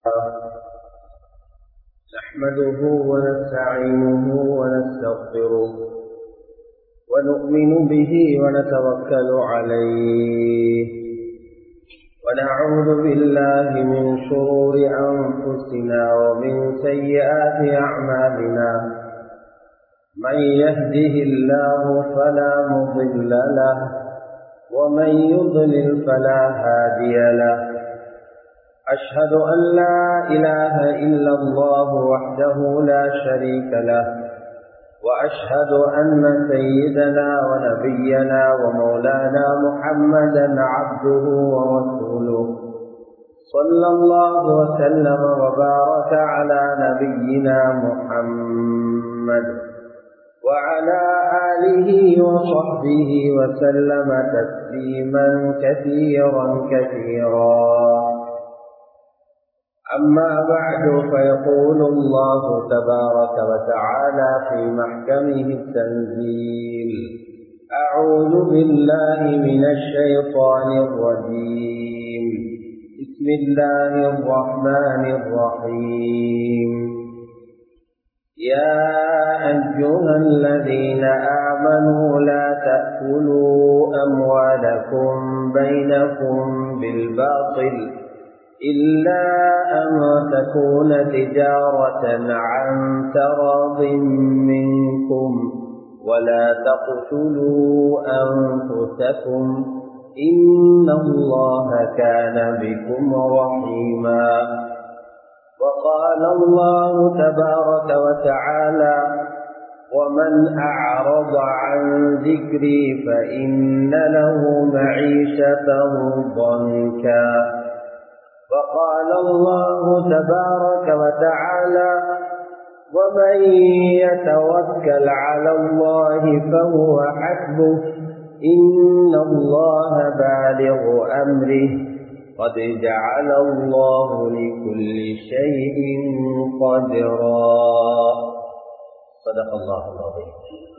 نحمده ونستعينه ونستغفره ونؤمن به ونتوكل عليه ونعوذ بالله من شرور أنفسنا ومن سيئات أعمالنا من يهده الله فلا مضل له ومن يضلل فلا هادي له أشهد أن لا إله إلا الله وحده لا شريك له وأشهد أن سيدنا ونبينا ومولانا محمدا عبده ورسوله صلى الله وسلم وبارك على نبينا محمد وعلى آله وصحبه وسلم تسليما كثيرا أما بعد فيقول الله تبارك وتعالى في محكمه التنزيل أعوذ بالله من الشيطان الرجيم بسم الله الرحمن الرحيم يا أيها الذين آمنوا لا تأكلوا أموالكم بينكم بالباطل إلا أن تكون تجارة عن تراض منكم ولا تقتلوا أنفسكم إن الله كان بكم رحيما وقال الله تبارك وتعالى ومن أعرض عن ذكري فإن له معيشة ضنكا وقال الله تبارك وتعالى ومن يتوكل على الله فهو حسبه إن الله بالغ أمره قد جعل الله لكل شيء قدرا صدق الله العظيم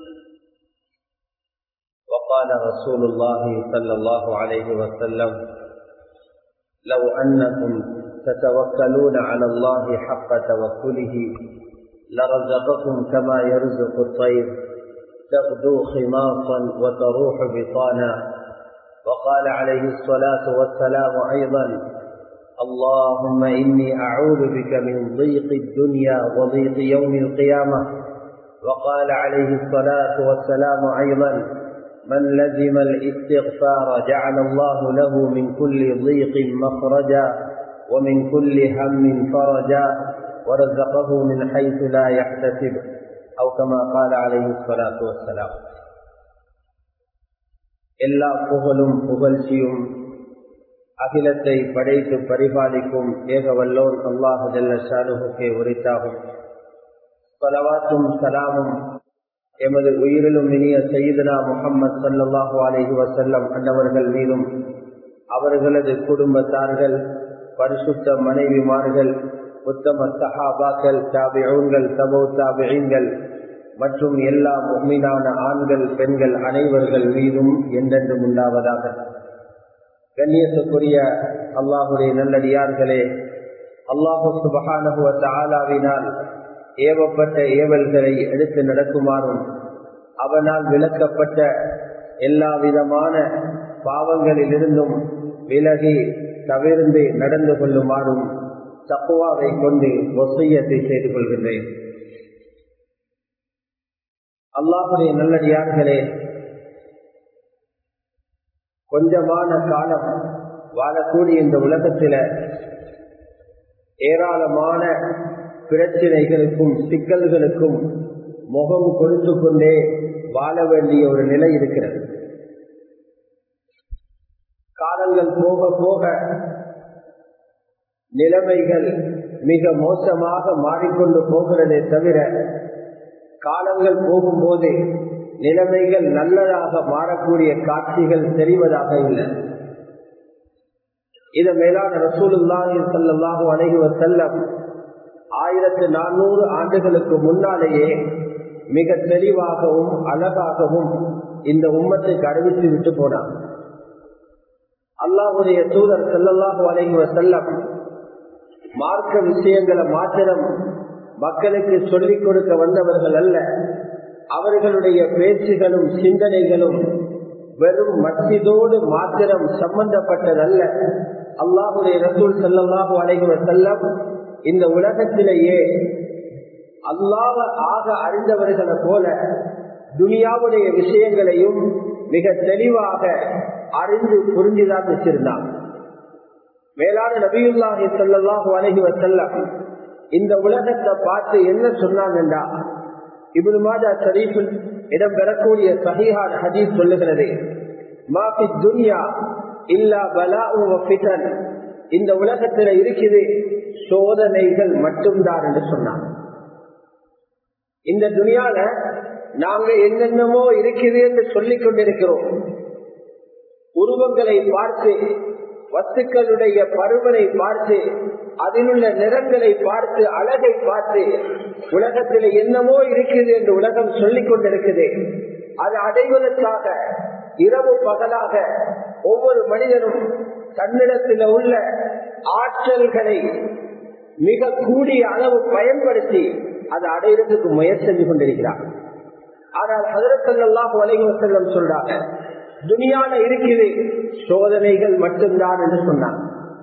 وقال رسول الله صلى الله عليه وسلم لو أنكم تتوكلون على الله حق توكله لرزقكم كما يرزق الطير تغدو خماصا وتروح بطانا وقال عليه الصلاة والسلام أيضا اللهم إني أعوذ بك من ضيق الدنيا وضيق يوم القيامة وقال عليه الصلاة والسلام أيضا من لزم الاستغفار جعل الله له من كل ضيق مخرجا ومن كل هم فرجا ورزقه من حيث لا يحتسب أو كما قال عليه الصلاة والسلام எல்லா புகழும் புகழ்ச்சியும் அகிலத்தை படைத்து பரிபாலிக்கும் ஏகவல்லோன் அல்லாஹ் ஜல்ல ஷானுஹுக்கே உரித்தாகும். ஸலவாத்தும் ஸலாமும் எமது உயிரிலும் இனிய சய்யிதுனா முஹம்மது ஸல்லல்லாஹு அலைஹி வஸல்லம் அன்னவர்கள் மீதும் அவர்களது குடும்பத்தார்கள் பரிசுத்த மனைவிமார்கள் உத்தம சஹாபாக்கள் தாபிஊன்கள் தபூ தாபிஈன்கள் மற்றும் எல்லா முஃமினான ஆண்கள் பெண்கள் அனைவர்கள் மீதும் என்றென்றும் உண்டாவதாக. கண்ணியத்துக்குரிய அல்லாஹுடைய நல்லடியார்களே, அல்லாஹு சுப்ஹானஹு வ தஆலாவினால் ஏவப்பட்ட ஏவல்களை எடுத்து நடக்குமாறும் அவனால் விலக்கப்பட்ட எல்லா விதமான பாவங்களிலிருந்தும் விலகி தவிர்ந்து நடந்து கொள்ளுமாறும் தக்வாவை கொண்டு வசியத்தை செய்து கொள்கின்றேன். அல்லாஹுடைய நல்லடியார்களே, கொஞ்சமான காலம் வாழக்கூடிய இந்த உலகத்தில ஏராளமான பிரச்சனைகளுக்கும் சிக்கல்களுக்கும் முகம் கொடுத்து கொண்டே வாழ வேண்டிய ஒரு நிலை இருக்கிறது. காலங்கள் போக போக நிலைமைகள் மிக மோசமாக மாறிக்கொண்டு போகிறதே தவிர காலங்கள் போகும்போது நிலைமைகள் நல்லதாக மாறக்கூடிய காட்சிகள் தெரிவதாக இல்லை. இது மேலான ரசூலுல்லாஹி ஸல்லல்லாஹு அலைஹி வஸல்லம் 1400 ஆண்டுகளுக்கு முன்னாலேயே மிக தெளிவாகவும் அழகாகவும் இந்த உம்மத்துக்கு அறிவித்து விட்டு போனார். அல்லாஹ்வுடைய தூதர் ஸல்லல்லாஹு அலைஹி வஸல்லம் மார்க்க விஷயங்களை மாத்திரம் மக்களுக்கு சொல்லிக் கொடுக்க வந்தவர்கள் அல்ல. அவர்களுடைய பேச்சுகளும் சிந்தனைகளும் வெறும் மஸ்ஜிதோடு மாத்திரம் சம்பந்தப்பட்டதல்ல. அல்லாஹ்வுடைய ரசூல் ஸல்லல்லாஹு அலைஹி வஸல்லம் இந்த உலகத்திலேயே அல்லாஹ் ஆக அறிந்தவர்களை போல துனியாவுடைய விஷயங்களையும் மிக தெளிவாக அறிந்து புரிந்துதான் வச்சிருந்தாங்க. மேலான நபியுல்லாஹி ஸல்லல்லாஹு அலைஹி வஸல்லம் இந்த உலகத்தை பார்த்து என்ன சொன்னாங்கன்றா, இப்னு மாஜா ஷரீஃபில் இடம்பெறக்கூடிய சஹீஹான ஹதீஸ் சொல்லுகிறது, மா ஃபி துன்யா இல்லா பலாஉ வ ஃபிதன். இந்த உலகத்துல இருக்குது சோதனைகள் மட்டும்தான் என்று சொன்னாங்க. இந்த துனியால நாங்க என்னென்னமோ இருக்குது என்று சொல்லிக் கொண்டிருக்கிறோம். உருவங்களை பார்த்து, வஸ்துக்களுடைய பருமனை பார்த்து, அதிலுள்ள நிறங்களை பார்த்து, அழகை பார்த்து உலகத்தில் என்னமோ இருக்குது என்று உலகம் சொல்லிக் கொண்டிருக்குது. அதை அடைவதற்காக இரவு பகலாக ஒவ்வொரு மனிதனும் தன்னிடத்தில் உள்ள ஆற்றல்களை மிக கூடிய அளவு பயன்படுத்தி அதை அடைவதற்கு முயற்சி செஞ்சு கொண்டிருக்கிறார். ஆனால் ஹஜ்ரத் ஸல்லல்லாஹு அலைஹி வஸல்லம் சொல்றாங்க, துனியால இருக்குது சோதனைகள் மட்டும்தான் என்று சொன்னாங்க.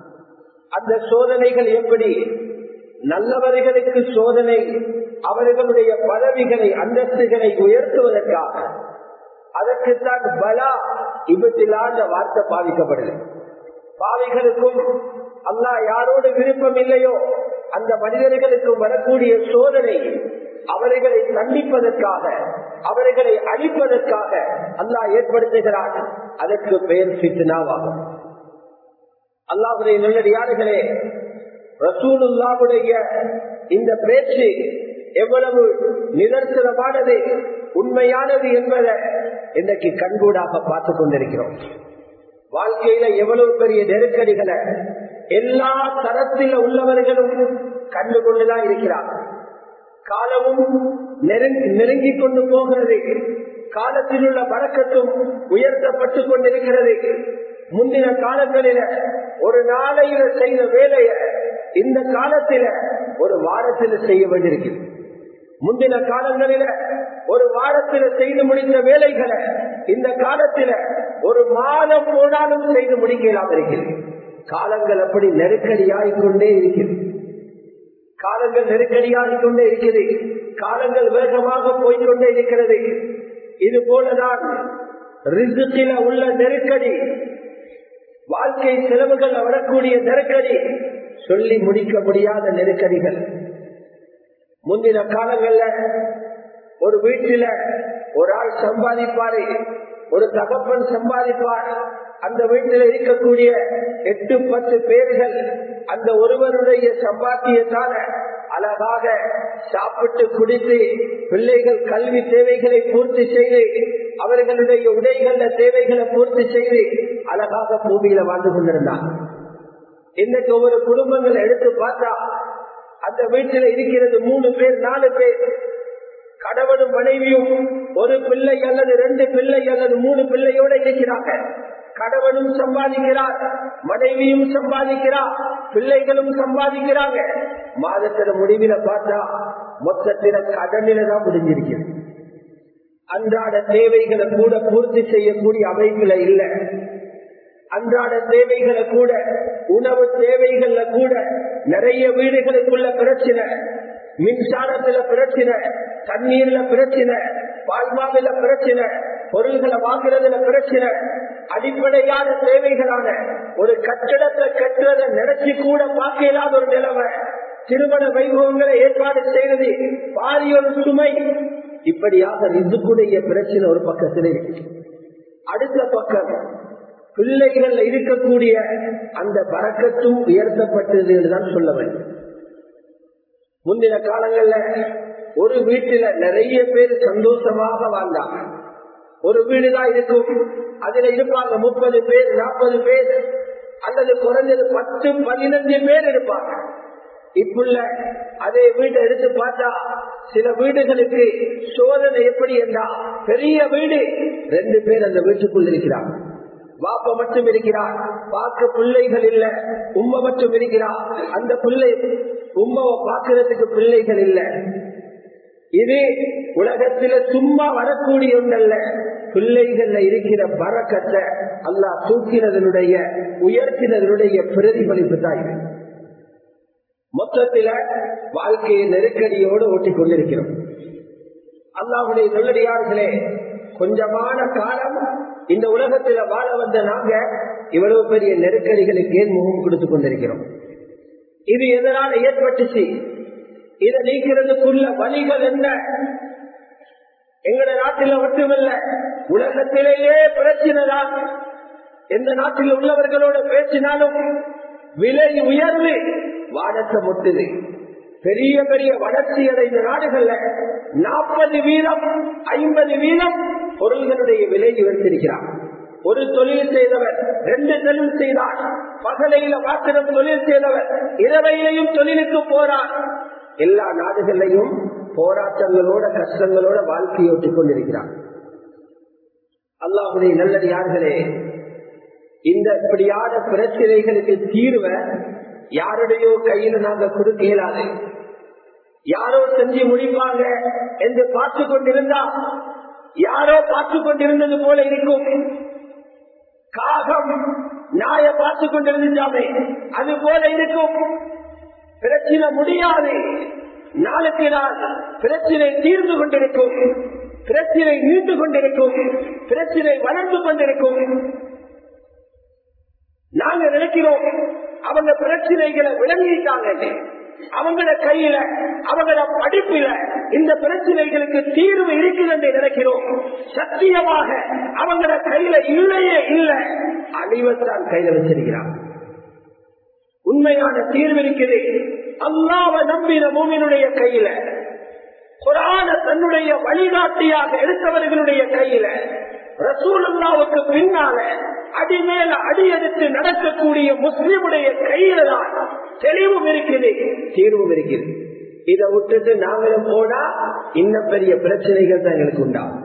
அந்த சோதனைகள் எப்படி? நல்லவர்களுக்கு சோதனை அவர்களுடைய பதவிகளை அந்தஸ்துகளை உயர்த்துவதற்காக. அதற்குத்தான் பலா இபத்திலான வார்த்தை பாதிக்கப்படுது. பாவிகளுக்கும் அல்லாஹ் யாரோடு விருப்பம் இல்லையோ அந்த மனிதர்களுக்கும் வரக்கூடிய சோதனை அவர்களை தண்டிப்பதற்காக, அவர்களை அழிப்பதற்காக அல்லாஹ் ஏற்படுத்துகிறார். அதற்கு பெயர் ஃபித்னாவாகும். அல்லாஹ்வுடைய நல்லடியார்களே, ரசூலுல்லாஹ்வுடைய இந்த பேச்சு எவ்வளவு நிதர்சனமானது, உண்மையானது என்பதை இன்றைக்கு கண்கூடாக பார்த்து கொண்டிருக்கிறோம். வாழ்க்கையில எவ்வளவு பெரிய நெருக்கடிகளை எல்லா தரத்தில் உள்ளவர்களும் கண்டுகொண்டுதான் இருக்கிறார். காலமும் நெருங்கிக் கொண்டு போகிறது. காலத்தில் உள்ள பறக்கத்தும் உயர்த்தப்பட்டு கொண்டிருக்கிறது. முந்தின காலங்களில ஒரு நாளையில செய்த வேலையை இந்த காலத்தில ஒரு வாரத்தில் செய்ய வேண்டியிருக்கிறது. முந்தின காலங்களில ஒரு வாரத்தில் செய்து முடிந்த வேலைகளை இந்த காலத்தில ஒரு மாதம் போனாலும் செய்து முடிக்கலாம் இருக்கிறது. காலங்கள் அப்படி நெருக்கடியாகிக் கொண்டே இருக்கிறது. காலங்கள் நெருக்கடியாகிக் கொண்டே இருக்கிறது. காலங்கள் வேகமாக போய்கொண்டே இருக்கிறது. இது போலதான் ரிஸ்கில உள்ள நெருக்கடி, வாழ்க்கை செலவுகள் வரக்கூடிய நெருக்கடி, சொல்லி முடிக்க முடியாத நெருக்கடிகள். முந்தின காலங்கள்ல ஒரு வீட்டில ஒரு ஆள் சம்பாதிப்பாரு, ஒரு தகப்பன் சம்பாதிப்பார். அந்த வீட்டில் இருக்கக்கூடிய 8-10 பேர்கள் அந்த ஒருவருடைய சம்பாத்தியத்தால அழகாக சாப்பிட்டு குடித்து பிள்ளைகள் கல்வி தேவைகளை பூர்த்தி செய்து அவர்களுடைய உடைகள தேவைகளை பூர்த்தி செய்து அழகாக பூமியில வாழ்ந்து கொண்டிருந்தார். இன்னைக்கு ஒவ்வொரு குடும்பங்களை எடுத்து பார்த்தா அந்த வீட்டில் இருக்கிறது 3 பேர் 4 பேர், கணவனும் மனைவியும் ஒரு பிள்ளை அல்லது 2 பிள்ளை அல்லது 3 பிள்ளையோட இருக்கிறாங்க. கணவனும் சம்பாதிக்கிறார், மனைவியும் சம்பாதிக்கிறார், பிள்ளைகளும் சம்பாதிக்கிறாங்க. மாதத்தின முடிவில பார்த்தா மொத்தத்தில கடனில தான் முடிஞ்சிருக்கிறது. அன்றாட தேவைகளை கூட பூர்த்தி செய்யக்கூடிய அமைப்புல இல்ல. அன்றாட தேவைகளை கூட, உணவு தேவைகள்ல கூட நிறைய வீடுகளுக்குள்ள பிரச்சனை, மின்சாரத்துல பிரச்சனை, தண்ணீர்ல பிரச்சனை, பால்மாவில பிரச்சனை, பொருள்களை வாங்குறதுல பிரச்சனை. அடிப்படையான தேவைகளான ஒரு கட்டடத்தை கட்டுறதை நினைச்சு கூட பார்க்க இல்லாத ஒரு நிலைமை. திருமண வைபவங்களை ஏற்பாடு செய்வது பாரிய ஒரு சுமை. இப்படியாக ரிசுக்குடைய பிரச்சனை ஒரு பக்கத்திலே. அடுத்த பக்கம் பிள்ளைகள் இருக்கக்கூடிய அந்த பரக்கத்தும் உயர்த்தப்பட்டது என்றுதான் சொல்ல வேண்டும். முந்தின காலங்கள்ல ஒரு வீட்டில நிறைய பேர் சந்தோஷமாக வாழ்ந்தாங்க. ஒரு வீடுதான் இருக்கும், அதுல இருப்பாங்க 30 பேர் 40 பேர் அல்லது குறைஞ்சது 10-15 பேர் இருப்பாங்க. இப்புள்ள அதே வீட்டை எடுத்து பார்த்தா சில வீடுகளுக்கு சோதனை எப்படி என்றா, பெரிய வீடு 2 பேர் அந்த வீட்டுக்குள் இருக்கிறாங்க. வாப்ப மட்டும் இருக்கிறார், பார்க்க பிள்ளைகள் இல்ல, உம்மை மட்டும் இருக்கிறார், அந்த பிள்ளை உம்மாவை பார்க்கறதுக்கு பிள்ளைகள் இல்ல. இது உலகத்தில சும்மா வரக்கூடிய ஒன்றல்ல, பிள்ளைகள்ல இருக்கிற பரக்கத்தை அல்லாஹ் தூக்கினதனுடைய உயர்த்தினதனுடைய பிரதிபலிப்பு தான் இது. மொத்தத்தில வாழ்க்கையை நெருக்கடியோடு ஓட்டிக் கொண்டிருக்கிறோம். அல்லாஹ்வுடைய நல்லடியார்களே, கொஞ்சமான காலம் இந்த உலகத்துல வாழ வந்த நாங்க இவ்வளவு பெரிய நெருக்கடிகளுக்கு ஏன் முகம் கொடுத்துக் கொண்டிருக்கிறோம்? இது எதனால ஏற்பட்டுச்சு? இதை நீக்கிறதுக்குள்ள வழிகள் என்ன? எங்கட நாட்டில மட்டுமல்ல, உலகத்திலேயே பிரச்சனை தான். எந்த நாட்டில் உள்ளவர்களோட பேசினாலும் விலை உயர்வு வானத்தை முட்டுது. பெரிய பெரிய வளர்ச்சி அடைந்த நாடுகள்ல 40% 50% பொருள்களுடைய விலை உயர்த்திருக்கிறார். ஒரு தொழில் செய்தவர் 2 தொழில் செய்தார், பகலையில பாத்திரம் தொழில் செய்தவர் இரவையிலையும் தொழிலுக்கு போறார். எல்லா நாடுகளிலையும் போராட்டங்களோட கஷ்டங்களோட வாழ்க்கையை ஓட்டிக் கொண்டிருக்கிறார். அல்லாஹ்வுடைய நல்லடியார்களே, இந்த இப்படியான பிரச்சனைகளுக்கு தீர்வை யாருடையோ கையில நாங்க கொடுக்க இயலாது. யாரோ செஞ்சு முடிப்பாங்க என்று பார்த்து கொண்டிருந்தா யாரோ பார்த்து கொண்டிருந்தது போல இருக்கும். காகம் நாய பார்த்து கொண்டிருந்தாமே அது போல இருக்கும். பிரச்சனை முடியாது, நாளுக்கு நாள் பிரச்சனை தீர்ந்து கொண்டிருக்கும், பிரச்சனை நீண்டு கொண்டிருக்கும், பிரச்சனை வளர்ந்து கொண்டிருக்கும். நாங்க நினைக்கிறோம் அவங்க பிரச்சனைகளை விளங்கிட்டாங்க, அவங்கள கையில அவங்கள படிப்பில இந்த பிரச்சனைகளுக்கு தீர்வு இருக்குது என்று நினைக்கிறோம். சத்தியமாக அவங்கள கையில இல்லையே இல்லை, அழிவத்தான் கையில வச்சிருக்கிறார். உண்மையான தீர்வு இருக்குது அல்லாஹ்வை நம்பின மூமினுடைய கையில, குர்ஆன தன்னுடைய வழிகாட்டியாக எடுத்தவர்களுடைய கையில, ரசூலுல்லாஹ்வுக்கு பின்னால அடிமேல அடி எடுத்து நடக்கக்கூடிய முஸ்லிமுடைய கையில தான் தெளிவும் இருக்குது, தீர்வும் இருக்குது. இதை விட்டுட்டு நாங்களும் போனா இன்னும் பெரிய பிரச்சனைகள் தான் எங்களுக்கு உண்டாகும்.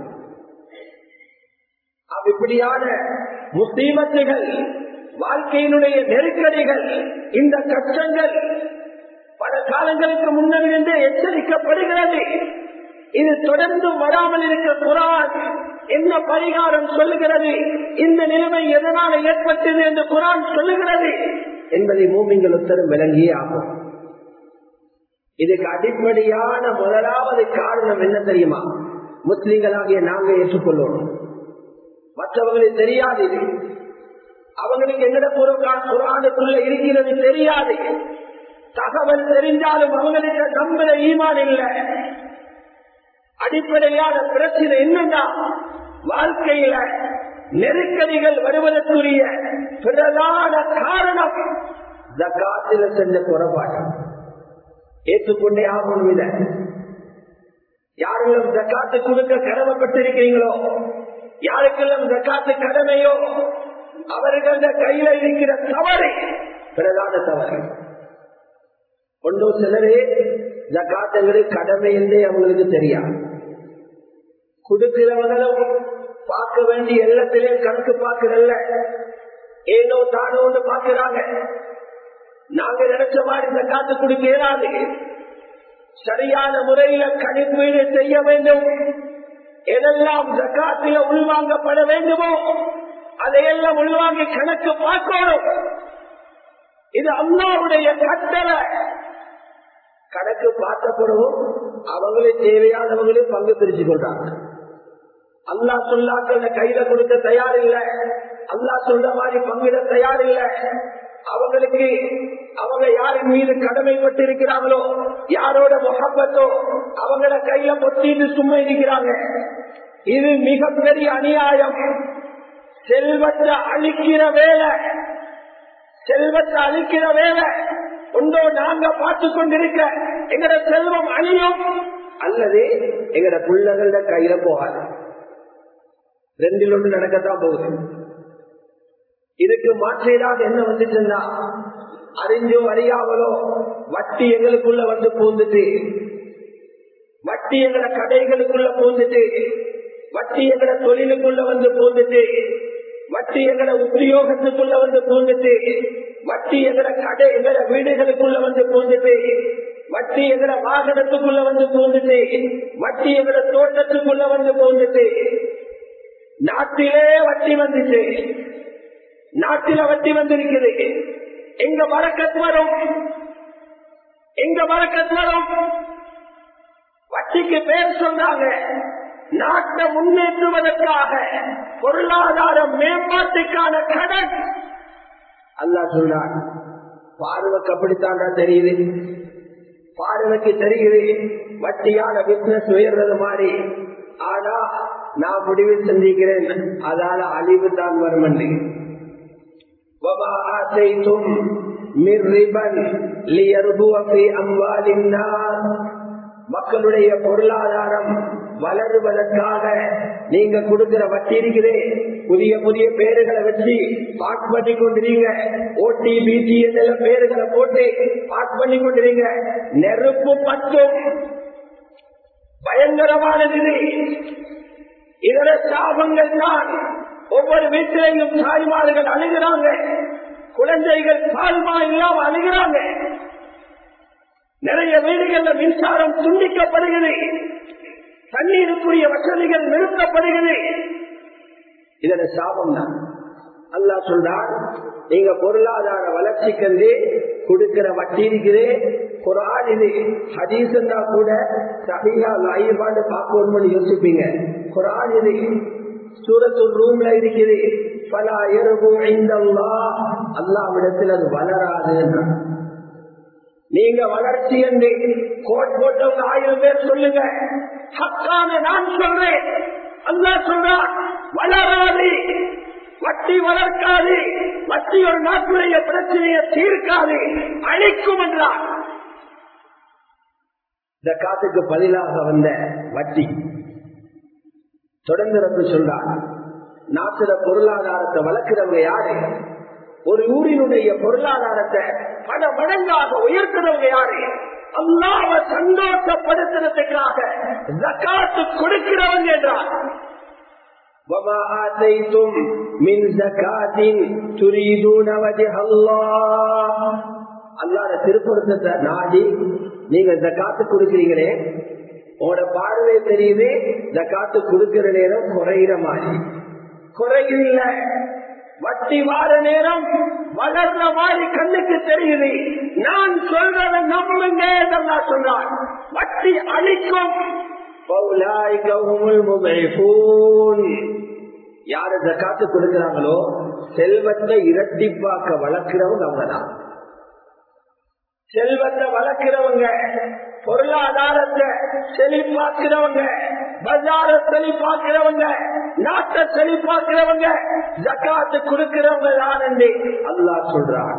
இப்படியான முஸ்லிமத்துகள், வாழ்க்கையினுடைய நெருக்கடிகள், இந்த கஷ்டங்கள் பல காலங்களுக்கு முன்னிருந்தே எச்சரிக்கப்படுகிறது. இது தொடர்ந்து வராமல் இருக்கிற குர்ஆன் என்ன பரிகாரம் சொல்லுகிறது, இந்த நிலைமை எதனால ஏற்பட்டது என்று குர்ஆன் சொல்லுகிறது என்பதை மூமின்கள் உத்தரம் விளங்கியே ஆகும். இதுக்கு அடிப்படையான முதலாவது காரணம் என்ன தெரியுமா? முஸ்லிம்களாகிய நாங்க ஏற்றுக்கொள்ளணும். மற்றவங்களுக்கு தெரியாது, இது அவங்களுக்கு எங்கட குர்ஆனுக்குள்ள இருக்கிறது தெரியாது. தகவல் தெரிஞ்சாலும் அவங்களுக்கு நம்புற ஈமான் இல்லை. அடிப்படையான பிரச்சனை என்னன்னா, வாழ்க்கையில நெருக்கடிகள் வருவதற்குரிய பிரதான காரணம் ஜகாத்தில செஞ்ச குறைபாடு. ஏற்றுக்கொண்டே ஆகணும். இத யாரெல்லாம் ஜகாத்து கொடுக்க கடமைப்பட்டிருக்கிறீங்களோ, யாருக்கெல்லாம் ஜகாத்து கடமையோ, அவர்கள் கையில இருக்கிற தவறு பிரதான தவறு. ஒன்றும் சிலரே ஜகாத்துங்கிறது கடமை என்றே அவங்களுக்கு தெரியாது. கொடுக்கிறவங்களும் பார்க்க வேண்டிய எல்லாத்திலையும் கணக்கு பார்க்கிறல்ல, ஏனோ தானோ ஒன்று பார்க்கிறாங்க. நாங்க நினைச்ச மாதிரி ஜகாத்து கொடுக்க இயலாது. சரியான முறையில கணிப்பீடு செய்ய வேண்டும். எதெல்லாம் ஜகாத்தில உள்வாங்கப்பட வேண்டுமோ அதையெல்லாம் உள்வாங்கி கணக்கு பார்க்கணும். இது அல்லாஹ்வுடைய கட்டளை. கணக்கு பார்த்தப்படவும் அவங்களே தேவையானவங்களே பங்கு பிரிச்சு கொள்றாங்க. அல்லாஹ் சொல்லாக்கள் கையில கொடுக்க தயார் இல்லை, அல்லாஹ் சொல்ற மாதிரி பங்கிட தயார் இல்லை. அவங்களுக்கு அவங்க யாரின் மீது கடமைப்பட்டு இருக்கிறாங்களோ, யாரோட முகப்பத்தோ அவங்கள கையில பொத்திட்டு சும்மா இருக்கிறாங்க. இது மிகப்பெரிய அநியாயம். செல்வத்தை அழிக்கிற வேலை, செல்வத்தை அழிக்கிற வேலை ஒன்றோ நாங்க பார்த்து கொண்டிருக்க எங்கட செல்வம் அழியும், அல்லது எங்கட பிள்ளைகள கையில போகாது. ரெண்டில் ஒன்று நடக்கத்தான் போகுது. இதுக்கு மாற்றீடாக என்ன வந்துச்சுன்னா, அறிஞ்சோ அறியாமலோ வட்டி எங்களுக்குள்ள வந்து பூந்துட்டு, வட்டி எங்கட கடைகளுக்குள்ள பூந்துட்டு, வட்டி எங்கட தொழிலுக்குள்ள வந்து பூந்துட்டு, வட்டி எங்கட உத்தியோகத்துக்குள்ள வந்து பூந்துட்டு, வட்டி எங்கட கடை எங்கட வீடுகளுக்குள்ள வந்து பூந்துட்டு, வட்டி எங்கட வாகனத்துக்குள்ள வந்து பூந்துட்டு, வட்டி எங்கட தோட்டத்துக்குள்ள வந்து பூந்துட்டு, நாட்டிலே வட்டி வந்துச்சு, நாட்டில வட்டி வந்திருக்குது. எங்க பரக்கத் வரும்? எங்க பரக்கத் வரும்? வட்டிக்கு பேர் சொன்னாங்க நாட்டை முன்னேற்றுவதற்காக, பொருளாதார மேம்பாட்டுக்கான கடன். அல்லாஹ் சொல்றான், பார்வைக்கு அப்படித்தாண்டா தெரியுது, பார்வைக்கு தெரியுது வட்டியான பிசினஸ் உயர்றது மாதிரி. ஆனா நான் முடிவு செஞ்சிக்கிறேன், அதால அழிவு தான் வரும். மக்களுடைய பொருளாதாரம் வளருவதற்காக நீங்க கொடுக்கிற வட்டி இருக்கிறே, புதிய புதிய பேருகளை வச்சு பாஸ் பண்ணி கொண்டிருங்க. ஓடி பிடி என்ற பேருகளை போட்டு பாஸ் பண்ணி கொண்டிருங்க. நெருப்பு பற்றும் பயங்கரமானது. இதர சாபங்கள் தான். ஒவ்வொரு வீட்டிலையும் தாய்மார்கள் அழுகிறாங்க, குழந்தைகள் பால்மா இல்லாம அழுகிறாங்க. நிறைய வீடுகள்ல மின்சாரம் துண்டிக்கப்படுகிறது, தண்ணீருக்குரிய வசதிகள் நிறுத்தப்படுகிறது. இதன சாபம் தான். அல்லாஹ் சொல்றான், நீங்க பொருளாதார வளர்ச்சிக்கு கொடுக்கிற வட்டி இருக்கிறே, குர்ஆன் இது ஹதீஸ் கூட சஹீஹா லைவான்னு பார்க்கணும்னு யோசிப்பீங்க. குர்ஆன் இது சூரத்துல் ரூம்ல இருக்குது. ஃபலா யர்பு இன்தல்லாஹ், அல்லாஹ்விடத்தில் அது வளராது. நீங்க வளர்ச்சி என்று கோட் போட்டவங்க 1000 பேர் சொல்லுங்க, ஹக்கான நான் சொல்றேன். அல்லாஹ் சொல்றான், வளராது, வட்டி வளர்க்காது, வட்டி ஒரு நாட்டுடைய பிரச்சனையை தீர்க்காது, அழிக்கும் என்றார். இந்த காத்துக்கு பதிலாக வந்த வட்டி தொடர்ந்து ரப்பு சொல்றார், நாட்டுல பொருளாதாரத்தை வளர்க்கிறவங்க யாரு? ஒரு ஊரினுடைய பொருளாதாரத்தை பல மடங்காக உயர்த்துறவங்க யாரு? அல்லாஹ்வை சந்தோஷப்படுத்துறதுக்காக ஜகாத் கொடுக்கிறவங்க என்றார். وَمَا آتَيْتُمْ مِنْ زَكَاةٍ تُرِيدُونَ وَجْهَ اللَّهِ, அல்லாஹ்வுடைய திருப்பொருத்தத்தை நாடி நீங்க ஜகாத் கொடுக்கிறீங்களே, உங்களோட பார்வை தெரியுது ஜகாத் கொடுக்கிற நேரம் குறைகிற மாதிரி. குறையில்ல, வட்டி வார நேரம் வளர்ற மாதிரி கண்ணுக்கு தெரியுது. நான் சொல்றதை நம்புங்க என்றெல்லாம் சொல்றான். வட்டி அழிக்கும். யாரு ஜகாத்து கொடுக்கிறாங்களோ செல்வத்தை இரட்டிப்பாக்க வளர்க்கிறவங்க அவங்கதான். செல்வத்தை வளர்க்கிறவங்க, பொருளாதாரத்தை செழிப்பாக்குறவங்க, பஜார செழிப்பாக்குறவங்க, நாட்டை செழிப்பாக்குறவங்க ஜகாத்து கொடுக்கிறவங்க தான் என்று அல்லாஹ் சொல்றான்.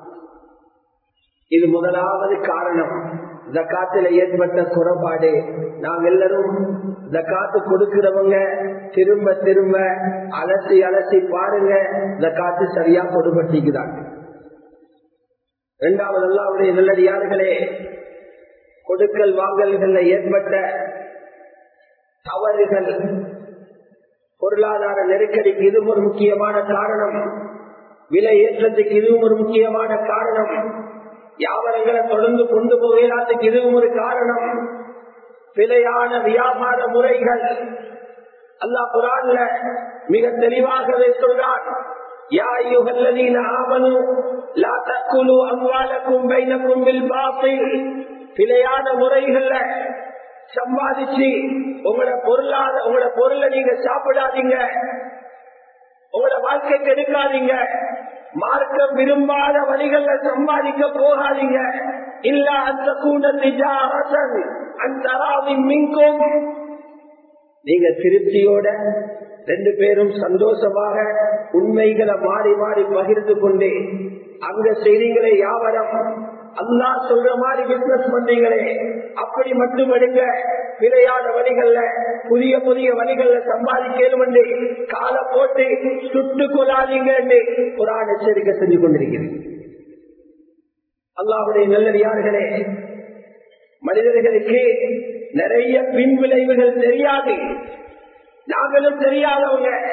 இது முதலாவது காரணம். ஜகாத்துல ஏற்பட்ட குறைபாடு. நாங்க எல்லாரும் ஜகாத்து கொடுக்கிறவங்க திரும்ப திரும்ப அலசி அலசி பாருங்க, ஜகாத்து சரியா கொடுபட்டிக்கிறாங்க. இரண்டாவது, அல்லாஹ்வுடைய நல்லடியார்களே, கொடுக்கல் வாங்கல்கள் ஏற்பட்ட தவறுகள், பொருளாதார நெருக்கடிக்கு இதுவும் ஒரு முக்கியமான காரணம். விலை ஏற்றத்துக்கு இதுவும் ஒரு முக்கியமான காரணம். வியாபாரங்களை தொடர்ந்து கொண்டு போகிறதுக்கு இதுவும் ஒரு காரணம். பிழையான வியாபார முறைகள். அல்லாஹ் குர்ஆன்ல மிக தெளிவாகவே சொல்றான், யா அய்யுஹல்லதீன ஆமனூ லா தஅக்குலூ அம்வாலக்கும் பைனக்கும் பில் பாத்தில். பிழையான முறைகள்ல சம்பாதிச்சு உங்களோட பொருளை நீங்க சாப்பிடாதீங்க, உங்களோட வாழ்க்கை கெடுக்காதீங்க, மார்க்கம் விரும்பாத வழிகள்ல சம்பாதிக்க போகாதீங்க. இல்ல அந்த கூடத்தின் அந்த மிங்கும். நீங்க திருப்தியோட 2 பேரும் சந்தோஷமாக உண்மைகளை மாறி மாறி பகிர்ந்து கொண்டு அங்க செய்றீங்களே வியாபாரம், அல்லாஹ் சொல்ற மாதிரி பிசினஸ் பண்றீங்களே, அப்படி மட்டும் எடுங்க. பிழையான வழிகள்ல புதிய புதிய வழிகள்ல சம்பாதிக்கணும் என்று கால போட்டு சுட்டு கொள்ளாதீங்க என்று குர்ஆன் எச்சரிக்கை செஞ்சு கொண்டிருக்கிறது. அல்லாஹ்வுடைய நல்லடியார்களே, மனிதர்களுக்கு நிறைய பின் விளைவுகள் தெரியாது. நாங்களும் தெரியாதவங்க.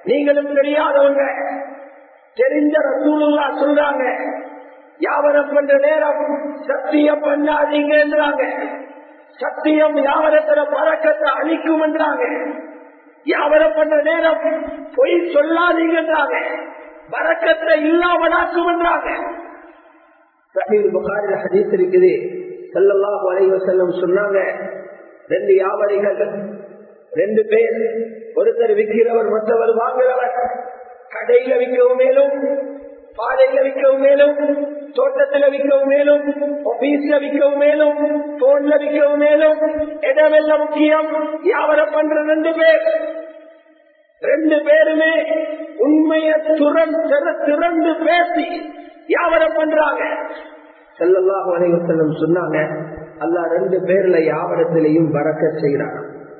நீங்களும் தெரியாதவங்க. தெரிஞ்ச ரசூலுல்லாஹ் சொல்றாங்க, வியாபாரம் பண்ற நேரம் சத்தியம் பண்ணாதீங்க என்றாங்க. சத்தியம் வியாபாரத்துல பறக்கத்தை அளிக்கும் என்றாங்க. வியாபாரம் பண்ற நேரம் பொய் சொல்லாதீங்க என்றாங்க. பறக்கத்தை இல்லாமலாக்கும் என்றாங்க. சஹீஹ் புகாரில ஹதீஸ் இருக்குது. ஸல்லல்லாஹு அலைஹி வஸல்லம் சொன்னாங்க, 2 வியாபாரிகள், 2 பேர், ஒருத்தர் விற்கிறவர், மற்றவர் வாங்குறவர். கடையில விற்கவும் மேலும், பாதையில விற்கவும் மேலும், தோட்டத்துல விற்கவும் மேலும், ஆபீஸ்ல விற்கவும் மேலும், போன்ல விற்கவும் மேலும். இடமெல்லாம் முக்கியம். வியாபாரம் பண்ற 2 பேர், 2 பேருமே உண்மையை திறந்து பேசி வியாபாரம் பண்றாங்க. ஸல்லல்லாஹு அலைஹி வஸல்லம் சொன்னாங்க, அல்லாஹ் 2 பேர்ல வியாபாரத்திலையும் பரக்கத் செய்றான்.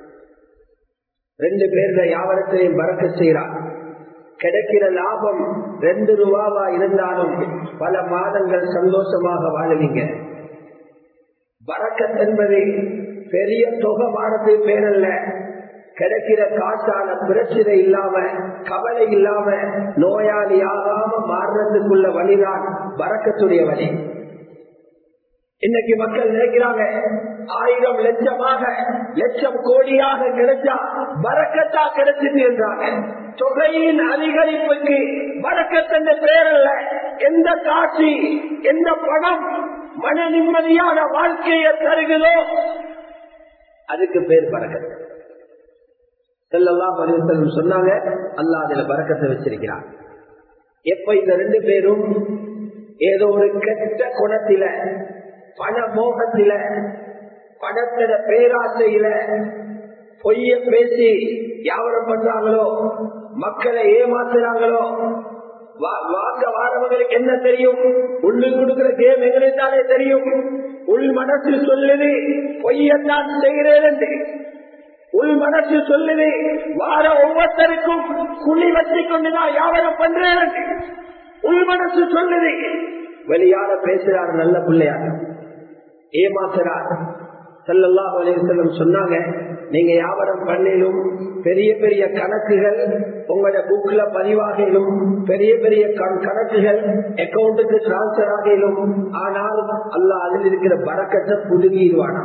2 பேர்ல வியாபாரத்திலையும் பரக்கத் செய்றான். கிடைக்கிற லாபம் 2 ரூபாவா இருந்தாலும் பல மாதங்கள் சந்தோஷமாக வாழுவீங்க. பரக்கத் என்பது பெரிய தொகை மாறத்து பேரல்ல. கிடைக்கிற காசான பிரச்சனை இல்லாம, கவலை இல்லாம, நோயாளி ஆகாம மாறுறதுக்குள்ள வழிதான் பரக்கத்துடைய வழி. இன்னைக்கு மக்கள் நினைக்கிறாங்க 1000 லட்சமாக, லட்சம் கோடியாக கிடைச்சா பரக்கத்தா கிடைச்சிட்டு என்றாங்க. தொகையின் அதிகரிப்புக்கு பரக்கத் என்ற பெயரல்ல. எந்த காட்சி, எந்த பணம் மன நிம்மதியான வாழ்க்கையை தருகிறதோ அதுக்கு பேர் பரக்கத். ஸல்லல்லாஹு அலைஹி வஸல்லம் சொன்னாங்க, அல்லாஹ் அதுல பரக்கத்தை வச்சிருக்கிறார். எப்ப இந்த 2 பேரும் ஏதோ ஒரு கெட்ட குணத்தில, பண மோகத்தில, பணத்தில பேராசையில பொய்ய பேசி வியாபாரம் பண்றாங்களோ, மக்களை ஏமாத்துறாங்களோ, வாங்க வாரவங்களுக்கு என்ன தெரியும்? உள்ளுக்கு கொடுக்கிற கேம் எங்களுக்காலே தெரியும். உள் மனசு சொல்லுது பொய்யத்தான் செய்கிறேன் என்று. உள் மனசு சொல்லுது வார ஒவ்வொருத்தருக்கும் குழி வச்சு கொண்டுதான் வியாபாரம் பண்றேன். உள் மனசு சொல்லுது. வெளியார பேசுறாரு நல்ல பிள்ளையார், ஏமாத்துறார். ஸல்லல்லாஹு அலைஹி வஸல்லம் சொன்னாங்க, நீங்க வியாபாரம் பண்ணிலும் பெரிய பெரிய கணக்குகள் உங்களோட புக்ல பதிவாகிலும், பெரிய பெரிய கணக்குகள் அக்கௌண்ட்டுக்கு டிரான்ஸ்பர் ஆகிலும், ஆனால் அல்லாஹ் அதில் இருக்கிற பரக்கத்தை புடுங்கிடுவானா.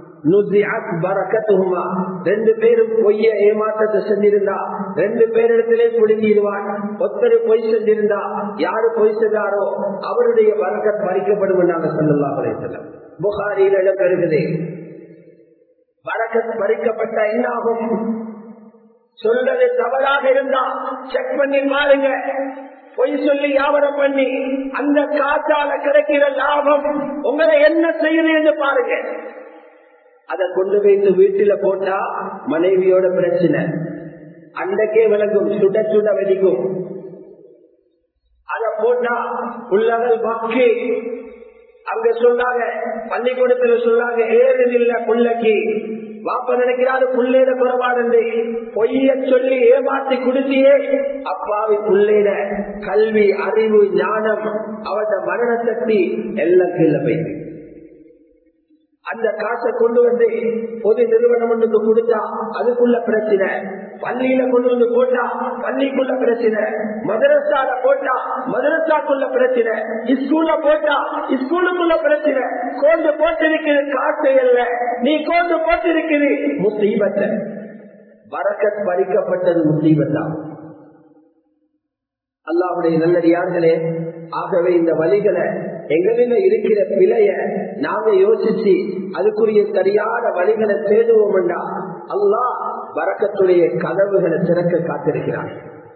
2 பேரும் பொய்ய ஏமாற்றத்தை செஞ்சிருந்தா 2 பேரிடத்திலே புடுங்கிடுவான். ஒருத்தர் பொய் செஞ்சிருந்தா, யாரு பொய் செஞ்சாரோ அவருடைய பரக்கத் பறிக்கப்படும் என்றாங்க ஸல்லல்லாஹு அலைஹி வஸல்லம். புகாரியில் இடம்பெறுகிறது. பரக்கத் பறிக்கப்பட்ட என்னாகும்? சொல்றது தவறாக இருந்தா செக் பண்ணி பாருங்க. பொய் சொல்லி வியாபாரம் பண்ணி அந்த காசால கிடைக்கிற லாபம் உங்களை என்ன செய்யுது பாருங்க. அதை கொண்டு வைத்து வீட்டில போட்டா மனைவியோட பிரச்சனை அன்றைக்கே விளங்கும், சுட சுட வெடிக்கும். அதை போட்டா உள்ளவர்கள் பக்கி அங்க சொன்னாங்க, பள்ளிக்கூடத்துல சொன்னாங்க, ஏறில்ல புள்ளைக்கு வாப்ப நினைக்கிறாரு புள்ளேட குறைபாடு. பொய்ய சொல்லி ஏமாத்தி குடிச்சியே அப்பாவி புள்ளேட கல்வி, அறிவு, ஞானம், அவட மரண சக்தி எல்லாம் கீழே போயிட்டு அந்த காசை கொண்டு வந்து பொது நிறுவனம் ஒன்றுக்கு கொடுத்தா அதுக்குள்ள பிரச்சனை, பள்ளியில கொண்டு வந்து போட்டா பள்ளிக்குள்ள பிரச்சனை, மதரசால போட்டா மதரசாக்குள்ள பிரச்சனை, ஸ்கூல்ல போட்டா ஸ்கூலுக்குள்ள பிரச்சனை. கொண்டு போட்டிருக்கிறது காசு அல்ல, நீ கொண்டு போட்டிருக்கிறது முசீபத். பரக்கத் பறிக்கப்பட்டது முசீபத்தான். அல்லாஹ்வுடைய நல்லடியார்களே, ஆகவே இந்த வழிகளை எங்களில இருக்கிற பிழைய நாங்க யோசிச்சு அதுக்குரிய சரியான வழிகளை தேடுவோம் என்றா அல்லாஹ் பரக்கத்துடைய கதவுகளை திறக்க காத்திருக்கிறார்.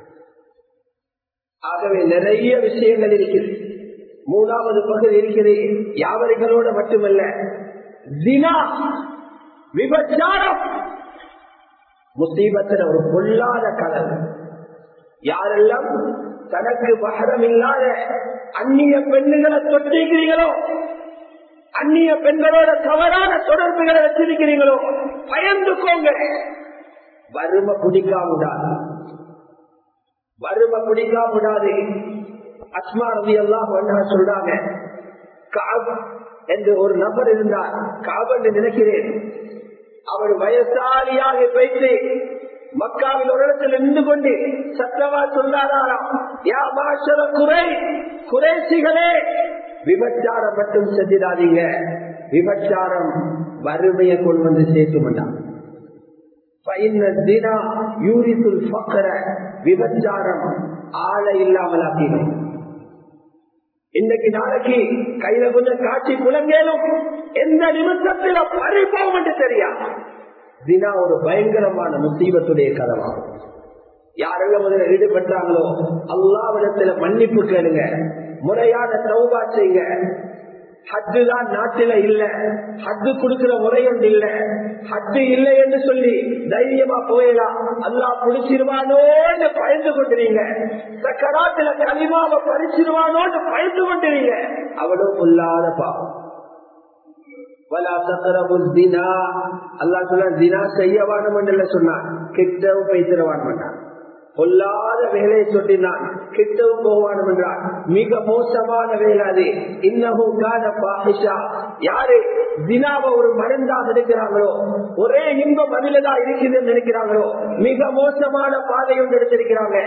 ஆகவே நிறைய விஷயங்கள் இருக்கிறது. 3வது பகுதி இருக்கிறது. வியாபாரிகளோட மட்டுமல்ல, ஜினா, விபச்சாரம் முசீபத்தின் ஒரு பொல்லாத கதவு. யாரெல்லாம் தனக்கு மஹரம் இல்லாத அந்நிய பெண்ணுகளை தொட்டிருக்கிறீங்களோ, அந்நிய பெண்களோட தவறான தொடர்புகளை வச்சிருக்கிறீங்களோ, பயந்துக்கோங்க. வறுமை பிடிக்காமடாது, வறுமை பிடிக்காமடாது. அஸ்மா ரலியல்லாஹு அன்ஹா சொல்றாங்க, கஅப் என்று ஒரு நபர் இருந்தார், கஅப் என்று நினைக்கிறேன். அவர் வயசாலியாக வைத்து மக்காவில் ஒரு இடத்தில் நின்று கொண்டு சத்தமா சொன்னாராம், யா மாஷர குறைசிகளே, விபச்சாரம் மட்டும் செஞ்சிடாதீங்க, விபச்சாரம் வறுமையை கொண்டு வந்து சேர்த்துமாட்டான். விபச்சாரம் ஆளை இல்லாமல் ஆக்கிடும். இன்னைக்கு நாளைக்கு கையில கொஞ்சம் காட்சி புலங்கேலும் எந்த நிமிஷத்துல பறிப்போம் என்று தெரியா. தினா ஒரு பயங்கரமான முசீபத்துடைய கதவாகும். யாரெல்லாம் முதல்ல ஈடுபட்டாங்களோ அல்லாஹ்விடத்துல மன்னிப்பு கேளுங்க, முறையான தௌபா செய்யுங்க. ஹஜ்ஜு தான் நாட்டில இல்ல, ஹஜ்ஜு கொடுக்கிற முறை ஒன்று இல்ல, ஹஜ்ஜு இல்லை என்று சொல்லி தைரியமா போயலாம், அல்லாஹ் பிடிச்சிருவானோன்னு பயந்து கொண்டிருங்க. சக்கராத்துல கலிமாவை பறிச்சிருவானோன்னு பயந்து கொண்டிருங்க. அவ்வளவு பொல்லாத பாவம். அல்லாஹ் சொல்ல தினா செய்யவானும் என்று சொன்னான், கிட்டவும் பேசிடவானும் என்றான். பொல்லாத வேலையை சொல்லினான், கிட்டவும் போவானும் என்றான். மிக மோசமான வேலை அது. இன்னமும் யாரு தினாவை ஒரு மருந்தாக இருக்கிறாங்களோ, ஒரே இன்பம் அதிலதான் இருக்குதுன்னு நினைக்கிறாங்களோ, மிக மோசமான பாதையும் எடுத்திருக்கிறாங்க.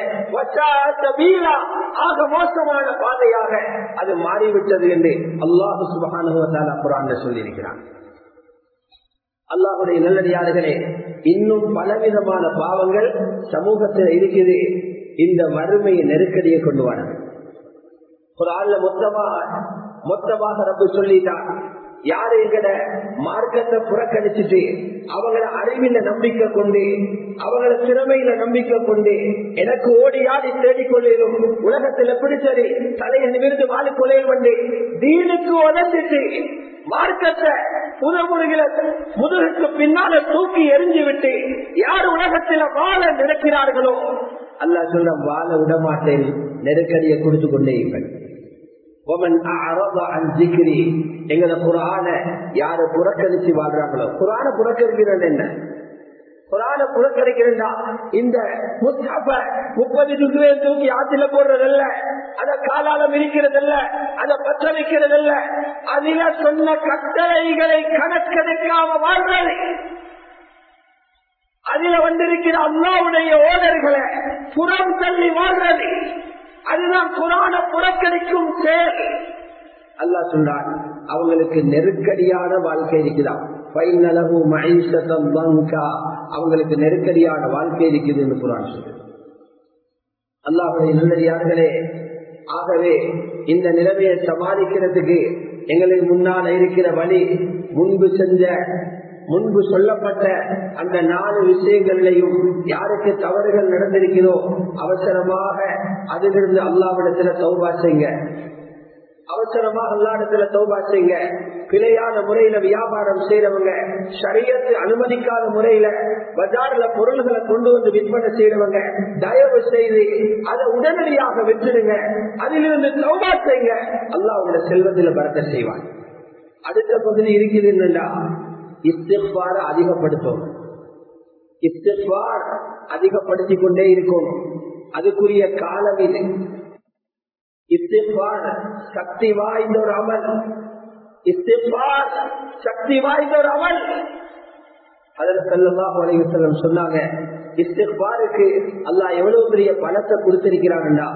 ஆக மோசமான பாதையாக அது மாறிவிட்டது என்று அல்லாஹ் சுப்ஹானஹு வ தஆலா குர்ஆன்ல சொல்லியிருக்கிறான். அல்லாஹ்வுடைய நல்லடியார்களே, இன்னும் பலவிதமான பாவங்கள் சமூகத்தில் இருக்குது. இந்த வறுமை நெருக்கடியை கொண்டு வர குர்ஆன்ல மொத்தமாக ரப்பு சொல்லிட்டான். யாரு எங்கட மார்க்கத்தை புறக்கணிச்சுட்டு அவங்கள அறிவில நம்பிக்கை கொண்டு அவங்கள திறமையில நம்பிக்கை கொண்டு எனக்கு ஓடி ஆடி தேடிக்கொள்ளும் உலகத்தில் எப்படி சரி தலையை நிமிர்ந்து வாழிக்கொள்ளையில் வந்து தீனுக்கு உதச்சிட்டு மார்க்கத்தை புதமுருகில முதுகுக்கு பின்னால தூக்கி எரிஞ்சு விட்டு யார் உலகத்தில் வாழ நினைக்கிறார்களோ அல்லாஹ் சொல்ற வாழ விடமாட்டேன், நெருக்கடியை கொடுத்து கொண்டே எங்களை குர்ஆன யாரு புறக்கணிச்சு வாழ்றாங்களோ, குர்ஆன புறக்கணிக்கிறது என்ன? குர்ஆன புறக்கணிக்கிறா இந்த முஸ்ஹப 30 ஜுஸை தூக்கி ஆற்றில போடுறதல்ல, அத காலால மிதிக்கிறதல்ல, அத பற்ற வைக்கிறதல்ல, அதில சொன்ன கட்டளைகளை கணக்கெடுக்காம வாழ்றது, அதில வந்திருக்கிற அல்லாஹ்வுடைய ஓடர்களை புறம் தள்ளி வாழ்றது, அதுதான் குர்ஆன புறக்கணிக்கும் செயல். அல்லாஹ் சொல்றான், அவங்களுக்கு நெருக்கடியான வாழ்க்கை இருக்குதான், அவங்களுக்கு நெருக்கடியான வாழ்க்கை இருக்குது என்று குர்ஆன் சொல்றது. அல்லாஹ்வுடைய நல்லடியார்களே, ஆகவே இந்த நிலைமையை சமாளிக்கிறதுக்கு எங்களுக்கு முன்னால இருக்கிற வழி முன்பு சொல்லப்பட்ட அந்த 4 விஷயங்களையும் யாருக்கு தவறுகள் நடந்திருக்கிறோ அவசரமாக அதிலிருந்து அல்லாஹ்விடத்துல தௌபா செய்யுங்க. அவசரமாக அல்லாஹ்விடத்துல தௌபா செய்யுங்க. பிழையான முறையில வியாபாரம் செய்யறவங்க, ஷரியத்து அனுமதிக்காத முறையில பஜார்ல பொருள்களை கொண்டு வந்து விற்பனை செய்யறவங்க, தயவு செய்து அதை உடனடியாக விட்டுடுங்க. அதிலிருந்து தௌபா செய்யுங்க. அல்லாஹ் உங்களோட செல்வத்தில் பரக்கத் செய்வான். அடுத்த பகுதி இருக்குது என்னன்னா, இஸ்திக்பார அதிகப்படுத்தும். இஸ்திக்பார் அதிகப்படுத்திக் கொண்டே இருக்கும். அதுக்குரிய காலம் இது. இஸ்திக்பார் சக்தி வாய்ந்த ஒரு அமல். இஸ்திக்பார் சக்தி வாய்ந்த ஒரு அமல். ஹஜ்ரத் ஸல்லல்லாஹு அலைஹி வஸல்லம் சொன்னாங்க, இஸ்திக்பாருக்கு அல்லாஹ் எவ்வளவு பெரிய பலத்தை கொடுத்திருக்கிறான்டா.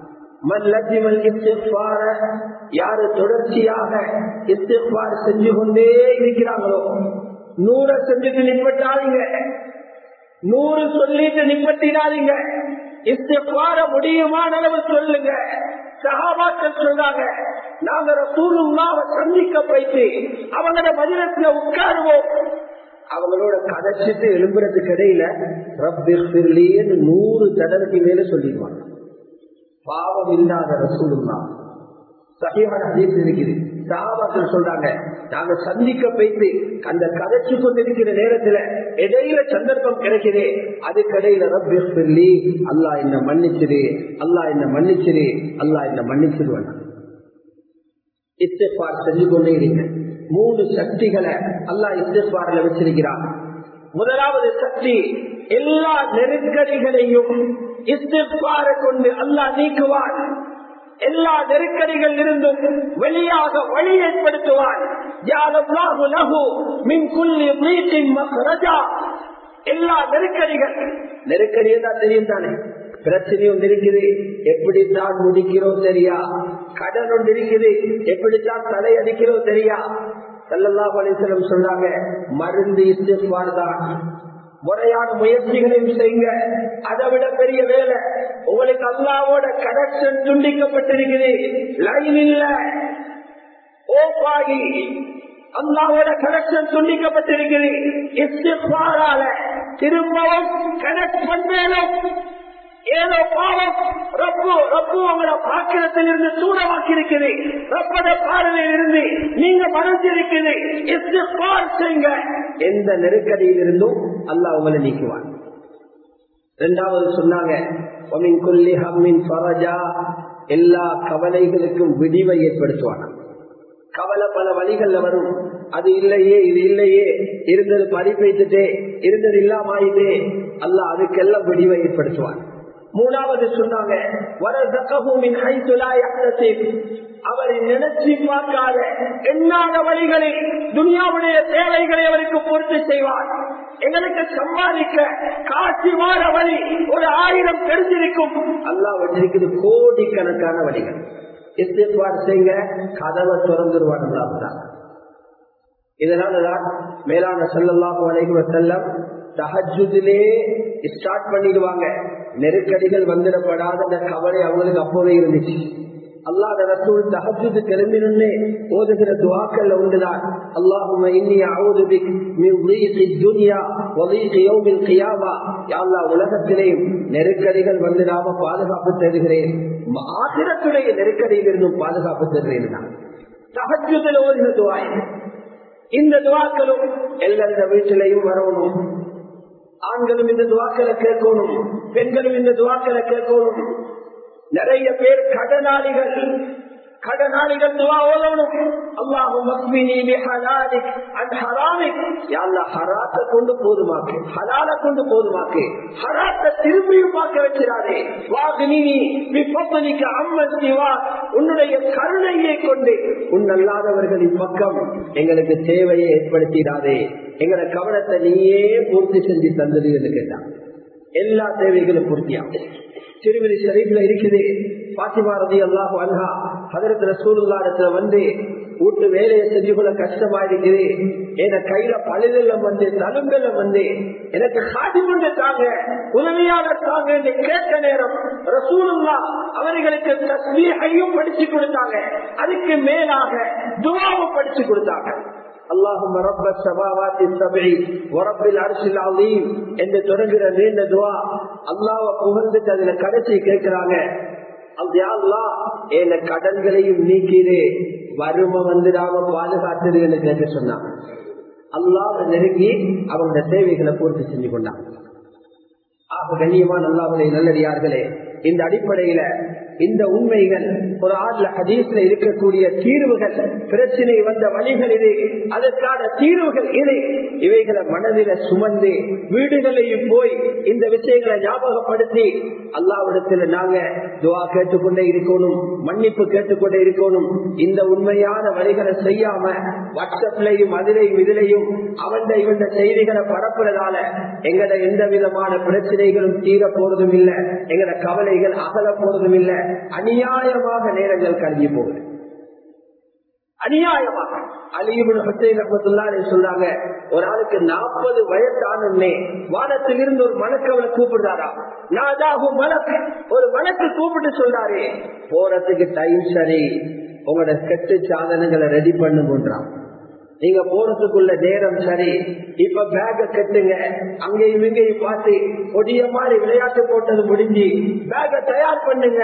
யாரு தொடர்ச்சியாக இஸ்திக்பார் செஞ்சு கொண்டே இருக்கிறாங்களோ, 100 செஞ்சுட்டு நிப்பட்டாதீங்க, 100 சொல்லிட்டு நிப்பட்டினாதீங்க, இஸ்திக்பார முடியுமான அளவு சொல்லுங்க. சஹாபாக்கள் சொல்றாங்க, நாங்க ரசூலுல்லாஹ்வை சந்திக்க போயிட்டு அவங்களோட மஜ்லிஸ்ல உட்காருவோம், அவங்களோட கதைச்சிட்டு எழும்புறதுக்கு இடையில ரப்பிக்ஃபிர்லி 100 தடவைக்கு மேல சொல்லிடுவாங்க. பாவம் இல்லாத ரசூலுல்லாஹ் சஹீஹான ஹதீஸ் இருக்குது. சஹாபாக்கள் சொல்றாங்க, நாங்க சந்திக்க போயிட்டு அந்த கதைச்சு கொண்டிருக்கிற நேரத்துல இடையில சந்தர்ப்பம் கிடைக்குது, அதுக்கடையில ரப்பிக்ஃபிர்லி, அல்லாஹ் என்ன மன்னிச்சிரு, அல்லாஹ் என்ன மன்னிச்சிரு, அல்லாஹ் என்ன மன்னிச்சிருவாங்க. இஸ்திக்பார் செஞ்சு கொண்டே இருங்க. 3 சக்திகளை அல்லாஹ் இஸ்திக்பார்ல வச்சிருக்கிறான். முதலாவது சக்தி, எல்லா நெருக்கடிகளையும் இஸ்திக்பார கொண்டு அல்லாஹ் நீக்குவான். எல்லா நெருக்கடிகள் இருந்தும் வெளியாக வழி ஏற்படுத்துவான். எல்லா நெருக்கடியும் தான் தெரியும் தானே. பிரச்சனை ஒன்று இருக்குது, எப்படித்தான் முடிக்கிறோம் தெரியா. கடன் ஒன்று இருக்குது, எப்படித்தான் தலையடிக்கிறோம் தெரியா. ஸல்லல்லாஹு அலைஹி வஸல்லம் சொன்னாங்க, மருந்து இஸ்திக்ஃபார் தான். முறையான முயற்சிகளையும் செய்யுங்க. அதை விட பெரிய வேலை உங்களுக்கு அல்லாஹ்வோட கனெக்ஷன் துண்டிக்கப்பட்டிருக்குது. லைன் இல்ல, ஓபாகி அல்லாஹ்வோட கனெக்ஷன் துண்டிக்கப்பட்டிருக்குது. இஸ்திக்ஃபாரால திரும்பவும் கனெக்ட் பண்ணேனும். ஏதோ பாவம் ரப்பு உங்களை பாக்கிரத்திலிருந்து தூரமாக்கி இருக்குது. ரப்பட பார்வையில் இருந்து நீங்க மறைஞ்சிருக்குது. இஸ்திக்ஃபார் செய்யுங்க. எந்த நெருக்கடியில் இருந்தும் அல்லாஹ் உங்களை நீக்குவான். இரண்டாவது சொன்னாங்க, வமின் குல்லி ஹம்மின் ஃபரஜா, எல்லா கவலைகளுக்கும் விடிவை ஏற்படுத்துவான். கவலை பல வழிகள்ல வரும். அது இல்லையே, இது இல்லையே, இருந்தது பறிப்பைத்துட்டே, இருந்தது இல்லாம ஆயிட்டே, அல்லாஹ் அதுக்கெல்லாம் விடிவை ஏற்படுத்துவான். மூணாவது சொன்னாங்க, அவரை நினைச்சு பார்க்காத எண்ணாத வழிகளில் துனியாவுடைய தேவைகளை அவருக்கு பூர்த்தி செய்வார். எங்களுக்கு சம்பாதிக்க காட்சி வார வழி ஒரு 1000 தெரிஞ்சிருக்கும். அல்லாஹ் வச்சிருக்கிறது கோடிக்கணக்கான வழிகள். இஸ்திக்ஃபார் செய்யுங்க, கதவை திறந்துருவான். இதனாலதான் மேலான ஸல்லல்லாஹு அலைஹி வஸல்லம் தஹஜ்ஜுதிலே ஸ்டார்ட் பண்ணிடுவாங்க. நெருக்கடிகள் வந்துடப்படாத அந்த கவலை அவங்களுக்கு அப்பவே இருந்துச்சு. அல்லாஹ் ரசூல் தஹஜ்ஜுது கிளம்பினே ஓதுகிற துஆக்கள் ஒன்றுதான், அல்லாஹும்ம இன்னி அஊது பிக் மின் ضيق الدنيا وضيق يوم القيامة. யா அல்லாஹ், உலகத்திலேயும் நெருக்கடிகள் வந்துடாம பாதுகாப்பு தருகிறேன், ஆகிரத்துடைய நெருக்கடியில் இருந்தும் பாதுகாப்பு தருகிறேன். தஹஜ்ஜுதில் ஓதுகிற துஆ. இந்த துஆக்களும் எல்லா வீட்டிலையும் வரணும். ஆண்களும் இந்த துஆக்களை கேட்கணும், பெண்களும் இந்த துஆக்களை கேட்கணும். நிறைய பேர் கடனாளிகள் துஆ ஓதணும். அல்லாஹும்ம க்ஃபினி பிஹலாலிக் அன் ஹராமிக். யா அல்லாஹ், ஹராத்தை கொண்டு போதுமாக்கு, ஹலாலை கொண்டு போதுமாக்கு, ஹராத்தை திரும்பியும் பார்க்க வச்சிடாதே. வாக்னினி பிஃபத்லிக அம்மன் சிவா. உன்னுடைய கருணையை கொண்டு உன்னல்லாதவர்களின் பக்கம் எங்களுக்கு தேவையை ஏற்படுத்திடாதே. எங்களை கவனத்தை நீயே பூர்த்தி செஞ்சு தந்தது என்று கேட்டான். எல்லா தேவைகளும் பூர்த்தியாகும். திருமதி ஷரீஃப்ல இருக்குது, பாத்திமா ரலியல்லாஹு அன்ஹா ஹஜ்ரத் ரசூலுல்லாஹ் இடத்துல வந்து வீட்டு வேலையை செஞ்சு கொள்ள கஷ்டமா இருக்குது, என கையில பழுதெல்லாம் வந்து தலும்பெல்லாம் வந்து எனக்கு காதிமுண்டு தாங்க, உதவியாளர் தாங்க என்று கேட்ட நேரம் ரசூலுல்லாஹ் அவர்களுக்கு தஸ்பீஹையும் படிச்சு கொடுத்தாங்க. அதுக்கு மேலாக துஆவும் படிச்சு கொடுத்தாங்க. اللهم رب السماوات السبع ورب العرش العظيم என்று தொடங்குற நீண்ட துஆ. அல்லாஹ்வை புகழ்ந்துட்டு அதுல கடைசி கேட்கிறாங்க, அல்லாஹ் என் கடன்களையும் நீக்கிறே, வறுமை வந்துடாம பாதுகாத்தது என்று கேட்க சொன்னாங்க. அல்லாஹ் நெருங்கி அவங்களுடைய தேவைகளை பூர்த்தி செஞ்சு கொண்டாங்க. ஆக கண்ணியமான அல்லாஹ்வுடைய நல்லடியார்களே, இந்த அடிப்படையில இந்த உண்மைகள் குர்ஆன்ல ஹதீஸ்ல இருக்கக்கூடிய தீர்வுகள், பிரச்சனை வந்த வழிகள் இது, அதற்கான தீர்வுகள் இது, இவைகளை மனதில சுமந்து வீடுகளையும் போய் இந்த விஷயங்களை ஞாபகப்படுத்தி அல்லாஹ்விடத்துல நாங்க துஆ கேட்டுக்கொண்டே இருக்கணும், மன்னிப்பு கேட்டுக்கொண்டே இருக்கணும். இந்த உண்மையான வழிகளை செய்யாம வாட்ஸ்அப்லையும் அதிலையும் இதிலையும் அவன் இவன் செய்திகளை பரப்புறதால எங்கட எந்த விதமான பிரச்சனைகளும் தீர போறதும் இல்லை, எங்கட கவலைகள் அகல போறதும் இல்லை. அநியாயமாக நேரங்கள் கழிஞ்சு போகுது, அநியாயமாக. அலி இப்னு ஹுசைன் ரஹ்மத்துல்லாஹி அலைஹி சொல்றாங்க, ஒரு ஆளுக்கு 40 வயசானே வானத்தில் இருந்து ஒரு மலக்கு அவளை கூப்பிடுறாரா. நாதாஹு மலக், ஒரு மலக்கு கூப்பிட்டு சொல்றாரு, போறதுக்கு டைம் சரி, உங்களோட கெட்டு சாதனங்களை ரெடி பண்ணுங்கன்றான். நீங்க போறதுக்குள்ள நேரம் சரி, இப்ப பேக கட்டுங்க, அங்கேயும் இங்கேயும் பார்த்து கொடிய மாதிரி விளையாட்டு போட்டது முடிஞ்சு பேக தயார் பண்ணுங்க.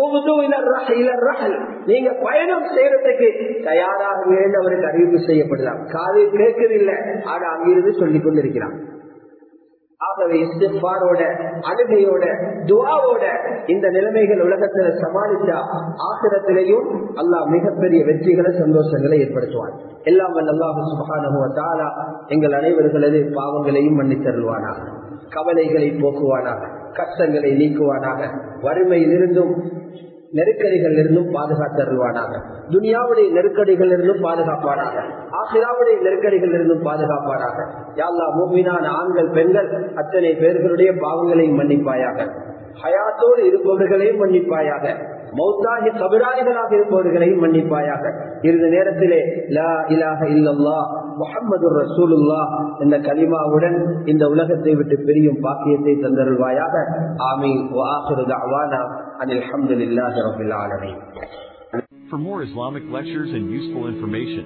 நீங்க பயணம் செய்யறதுக்கு தயாராக அவருக்கு அறிவிப்பு செய்யப்படலாம். காது கேட்கவில்லை, ஆனா அங்கிருந்து சொல்லிக் கொண்டிருக்கிறான். ஆகவே இஸ்திக்பாரோட, அழுகையோட, துஆவோட இந்த நிலைமைகள் உலகத்துல சமாளித்தா ஆகிரத்திலேயும் அல்லாஹ் மிகப்பெரிய வெற்றிகளை, சந்தோஷங்களை ஏற்படுத்துவான். எல்லாம் அல்லாஹ் சுப்ஹானஹு வ தஆலா எங்கள் அனைவர்களது பாவங்களையும் மன்னித்தருள்வானாக, கவலைகளை போக்குவானாக, கஷ்டங்களை நீக்குவானாக, வறுமையிலிருந்தும் நெருக்கடிகள் இருந்தும் பாதுகாத்தருள்வானாக. துனியாவுடைய நெருக்கடிகள் இருந்தும் பாதுகாப்பானாக. ஆখিরাவுடைய நெருக்கடிகள் இருந்தும் பாதுகாப்பானாக. யா அல்லாஹ், முஃமினான ஆண்கள் பெண்கள் அத்தனை பேர்களுடைய பாவங்களையும் மன்னிப்பாயாக. ஹயாத்தோடு இருப்பவர்களையும் மன்னிப்பாயாக. மௌத்தாகி கபராளிகளாக இருப்பவர்களையும் மன்னிப்பாயாக. இறுதி நேரத்திலே லா இலாஹ இல்லல்லாஹ் முஹம்மதுர் ரசூலுல்லாஹ் என்ற கலிமாவுடன் இந்த உலகத்தை விட்டு பிரியும் பாக்கியத்தை தந்தருள்வாயாக. ஆமீன். வ ஆகிரு தஅவானா அனில் ஹம்துலில்லாஹி ரப்பில் ஆலமீன். For more Islamic lectures and useful information,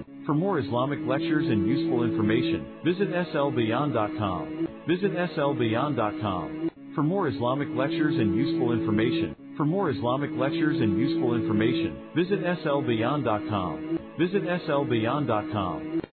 visit slbeyond.com. Visit slbeyond.com. For more Islamic lectures and useful information, visit slbeyond.com. Visit slbeyond.com.